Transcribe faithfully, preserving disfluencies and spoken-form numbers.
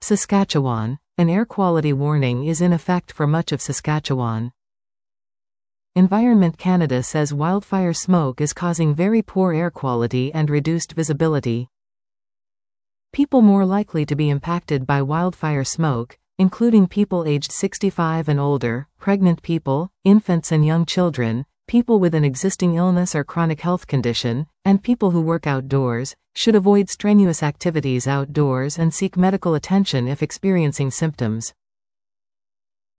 Saskatchewan. An air quality warning is in effect for much of Saskatchewan. Environment Canada says wildfire smoke is causing very poor air quality and reduced visibility. People more likely to be impacted by wildfire smoke, including people aged sixty-five and older, pregnant people, infants and young children, people with an existing illness or chronic health condition, and people who work outdoors, should avoid strenuous activities outdoors and seek medical attention if experiencing symptoms.